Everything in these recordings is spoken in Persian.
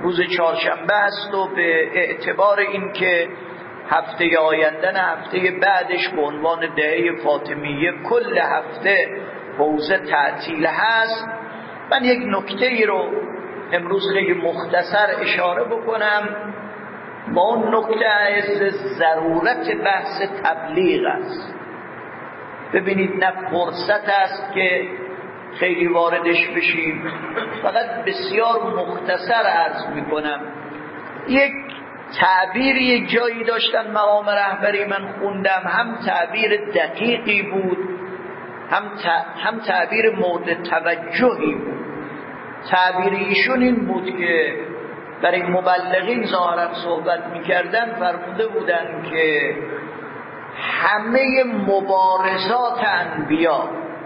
روز چهارشنبه است و به اعتبار اینکه هفته آینده هفته بعدش به عنوان دهه فاطمیه کل هفته حوزه تعطیل هست، من یک نکته ای رو امروز خیلی مختصر اشاره بکنم. با اون نکته از ضرورت بحث تبلیغ است. ببینید نه فرصت است که خیلی واردش بشیم، فقط بسیار مختصر عرض میکنم. یک تعبیری یک جایی داشتن مقام رهبری من خوندم، هم تعبیر دقیقی بود هم تعبیر مورد توجهی بود. تعبیر ایشون این بود که برای مبلغین ظاهرا صحبت میکردن، فرموده بودن که همه مبارزات انبیا،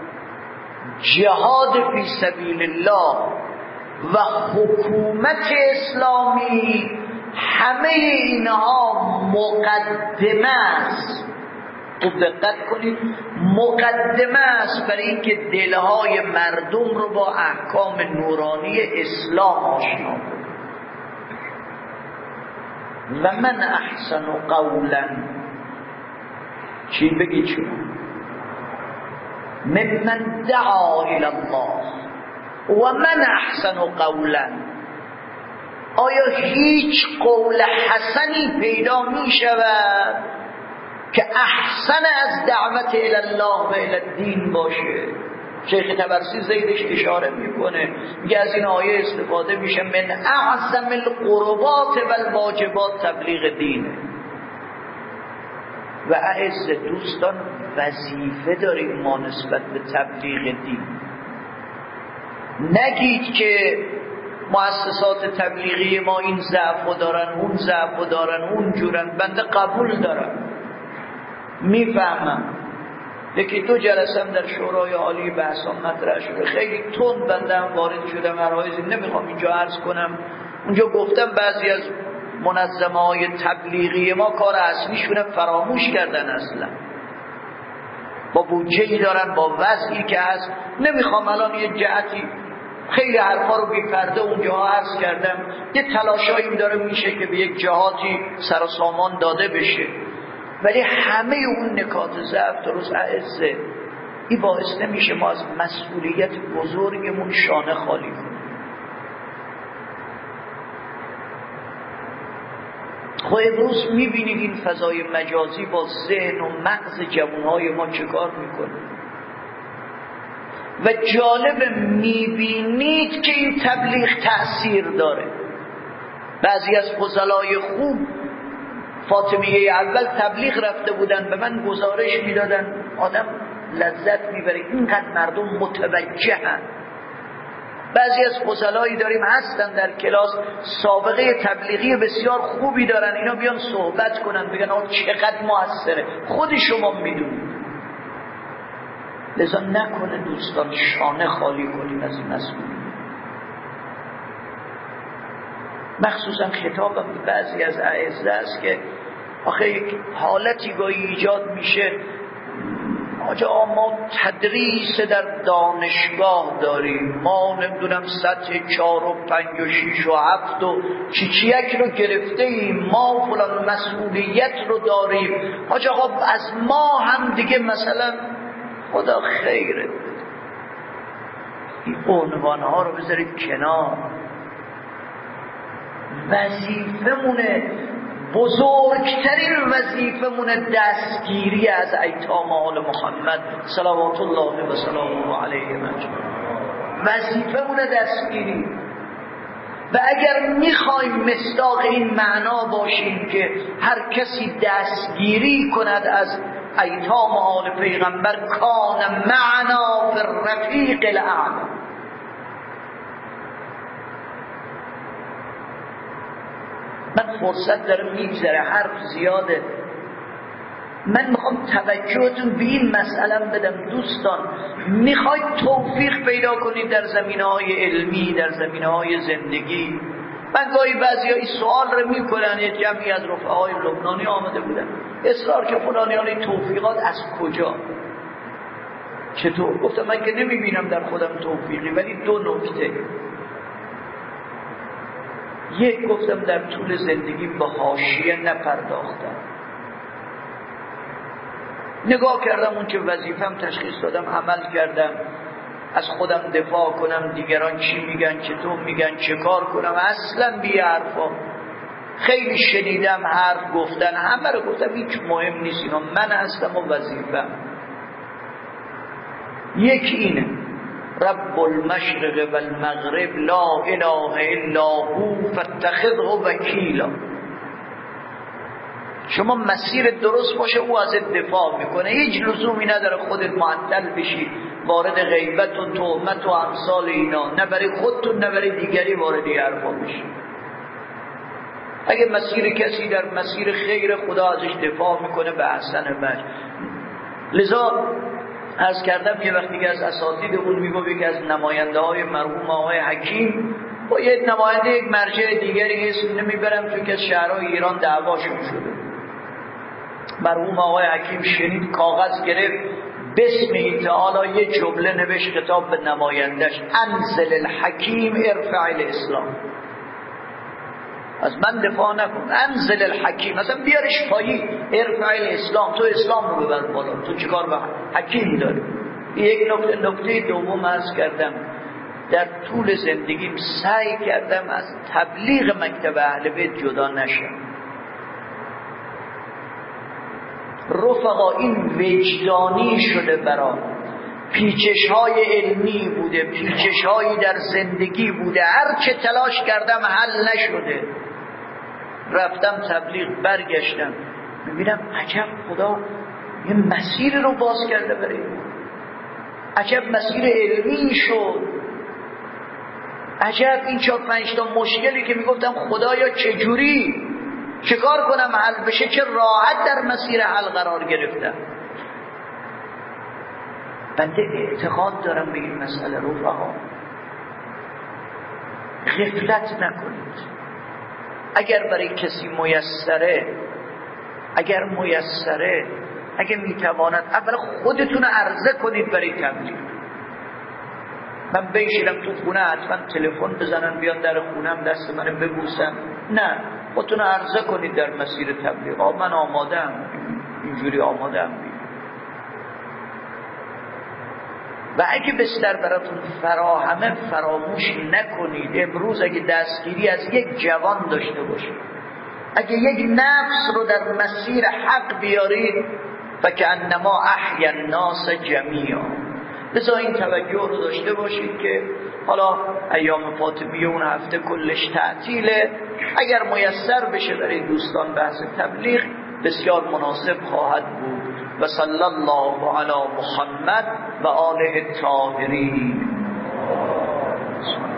جهاد فی سبیل الله و حکومت اسلامی، همه اینها مقدمه است. خوب دقت کنید، مقدمه است برای اینکه دلهای مردم رو با احکام نورانی اسلام آشنا کنه. و من احسن قولا، چی بگی چون ممن دعا الی الله و من احسن قولا. آیا هیچ قول حسنی پیدا می شود که احسن از دعوت الی الله و الی الدین باشه؟ شیخ طبرسی زیدش اشاره میکنه، میگه از این آیه استفاده میشه من اعظم القربات و الواجبات تبلیغ دینه. و اعز دوستان، وظیفه داریم ما نسبت به تبلیغ دین. نگید که مؤسسات تبلیغی ما این ضعفو دارن، اون ضعفو دارن، اون جورن. بنده قبول دارم، میفهمم. یکی دو جلسه هم در شورای عالی بحثا مطرح شده، خیلی تند بنده هم وارد شدم، عرایضی نمیخوام اینجا عرض کنم. اونجا گفتم بعضی از منظمه‌های تبلیغی ما کار اصلیشون فراموش کردن، اصلا با بودجه‌ای دارن، با وضعی که هست. نمیخوام الان یه جهتی، خیلی حرفا رو بی پرده اونجا عرض کردم، یه تلاشایی داره میشه که به یک جهاتی سر و سامان داده بشه، ولی همه اون نکات ضعف درست اعزه این باعث نمیشه ما از مسئولیت بزرگمون شانه خالی کنیم. خب امروز میبینید این فضای مجازی با ذهن و مغز جوانهای ما چه کار میکنه. و جالب میبینید که این تبلیغ تأثیر داره. بعضی از فضلای خوب فاطمیه اول تبلیغ رفته بودن، به من گزارش میدادن آدم لذت میبره، اینقدر مردم متوجهن. بعضی از فضلایی داریم هستن در کلاس سابقه تبلیغی بسیار خوبی دارن، اینا بیان صحبت کنن بگن آقا چقدر موثره، خود شما میدونید. لذا نکنه دوستان شانه خالی کنیم از این مسئولیت. مخصوصا خطابم به بعضی از اعزه است که آخه یک حالتی گاهی ایجاد میشه، آجا ما تدریس در دانشگاه داریم، ما نمیدونم سطح 4 و 5 و 6 و 7 و چیچیک رو گرفته ایم، ما فلان مسئولیت رو داریم. آجا از ما هم دیگه مثلا خدا خیره، این عنوانها رو بذارید کنار. وظیفمونه، بزرگترین وظیفمونه دستگیری از ایتام آل محمد صلوات الله و سلامه علیه مجموعا. وظیفمونه دستگیری. و اگر میخوایم مصداق این معنا باشیم که هر کسی دستگیری کند از ایتام آل پیغمبر کان معنا فی الرفیق الاعلی. من فرصت داره میگذره، حرف زیاده، من میخوام توجهتون به این مسئله بدم. دوستان میخواید توفیق پیدا کنید در زمینه‌های علمی، در زمینه‌های زندگی. من گاهی بعضی‌ها این سوال رو میکنن، یه جمعی از رفقای لبنانی آمده بودن اصرار که فلانیان این توفیقات از کجا، چطور؟ گفتم من که نمیبینم در خودم توفیقی، ولی دو نکته. یک گفتم در طول زندگی به حاشیه نپرداختم، نگاه کردم اون که وظیفم تشخیص دادم عمل کردم، از خودم دفاع کنم، دیگران چی میگن چطور میگن چه کار کنم، اصلا بی حرفا. خیلی شنیدم حرف گفتن، همه رو گفتم هیچ مهم نیست، اینا من هستم و وظیفم. یکی اینه رب المشرق و المغرب لا اله الا هو فاتخذه وکیلا. شما مسیر درست باشه او ازت دفاع میکنه، هیچ لزومی نداره خودت معطل بشی وارد غیبت و تهمت و امثال اینا، نه برای خودتون نه برای دیگری وارد حرفا بشی. اگه مسیر کسی در مسیر خیر، خدا ازش دفاع میکنه به احسن وجه. لذا عرض کردم که وقتی که از اساتید اون میگو یکی از نماینده های مرحوم آقای حکیم با یک نماینده یک مرجع دیگری اسم نمیبرم چون که از شهرهای ایران دعواشون شده، مرحوم آقای حکیم شنید کاغذ گرفت بسم تعالی یه جمله نوشت خطاب به نمایندش، انزل الحکیم ارفع الاسلام. از من دفاع نکن، انزل الحکیم، مثلا بیارش پایی، ارفع الاسلام، تو اسلام رو ببر بالا، تو چیکار به حکیم داری؟ یک نکته دوم عرض کردم، در طول زندگیم سعی کردم از تبلیغ مکتب اهل بیت جدا نشم. رفقا این وجدانی شده برام، پیچش‌های علمی بوده، پیچش‌هایی در زندگی بوده، هر چه تلاش کردم حل نشده، رفتم تبلیغ، برگشتم میبینم عجب خدا یه مسیر رو باز کرده برای ما، عجب مسیر علمی شد، عجب این 4-5 تا مشکلی که میگفتم خدایا چجوری چه کار کنم حل بشه، چه راحت در مسیر حل قرار گرفتم. بنده اعتقاد دارم به این مسئله، رفقا غفلت نکنید. اگر برای کسی میسره، اگر میتواند، اولا خودتون عرضه کنید برای تبلیغ. من بشینم تو خونه حتما تلفن بزنن بیان در خونم دست من ببوسن، نه، خودتون عرضه کنید در مسیر تبلیغ، من آمادم، اینجوری آمادم. و اگه بستر براتون فراهمه فراموش نکنید. امروز اگه دستگیری از یک جوان داشته باشید، اگه یک نفس رو در مسیر حق بیارید، فکأنما احیا الناس جمیعا. لذا این توجه رو داشته باشید که حالا ایام فاطمیه اون هفته کلش تعطیله، اگر میسر بشه برای دوستان بحث تبلیغ بسیار مناسب خواهد بود. و صلی الله علی محمد و آله الطاهرین.